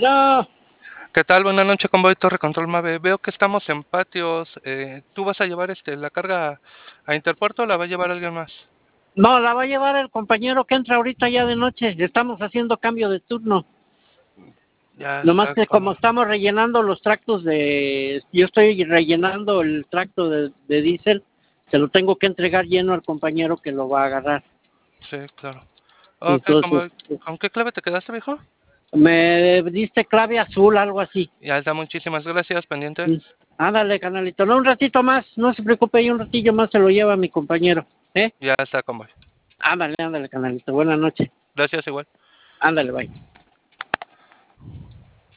Bueno, ¿Qué tal? Buenas noches, Convoy Torre Control Mave. Veo que estamos en patios. ¿Tú vas a llevar la carga a Interpuerto o la va a llevar alguien más? no, la va a llevar el compañero que entra ahorita ya de noche. Estamos haciendo cambio de turno. Ya Nomás está que como como. estamos rellenando los tractos yo estoy rellenando el tracto de diésel, se lo tengo que entregar lleno al compañero que lo va a agarrar. Sí, claro. Ok, Entonces, Convoy. ¿Con qué clave te quedaste, viejo? me diste clave azul, algo así. Ya está, muchísimas gracias, pendiente. Sí. Ándale, canalito. No, un ratito más, no se preocupe, y un ratillo más se lo lleva mi compañero. ¿Eh? Ya está, Convoy. Ándale, canalito. Buenas noches. Gracias, igual. Ándale, bye.